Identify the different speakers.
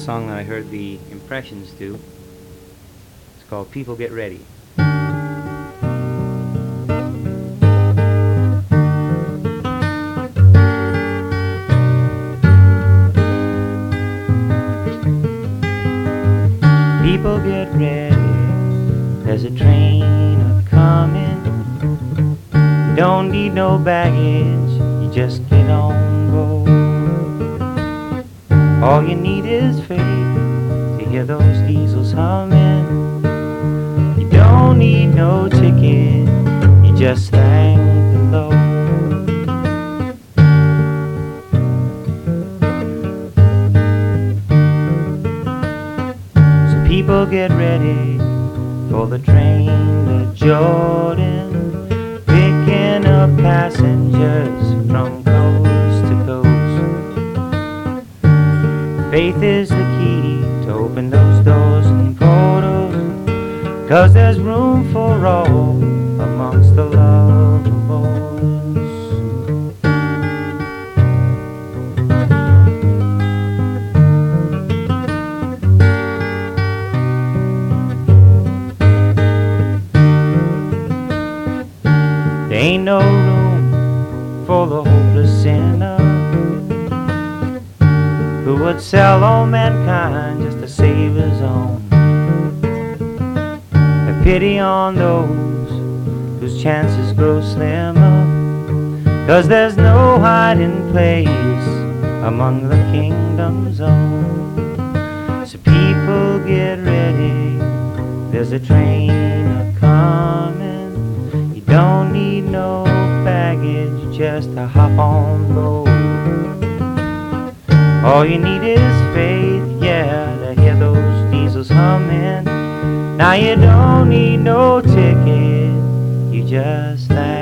Speaker 1: song that I heard the Impressions do. It's called People Get Ready. People get ready, there's a train a-comin'. You don't need no baggage, you just get on board. All you need is faith to hear those diesels humming. You don't need no ticket, you just thank the Lord. So people get ready for the train to Jordan, picking up passengers from coast to coast. Faith is the key to open those doors and portals, 'cause there's room for all amongst the lovables. There ain't no room for the hopeless sinner who would sell all mankind just to save his own. Have pity on those whose chances grow slimmer, 'cause there's no hiding place among the kingdom's own. So people get ready, there's a train a-comin'. You don't need no baggage just to hop on board. All you need is faith, yeah, to hear those diesels humming. Now you don't need no ticket, you just thank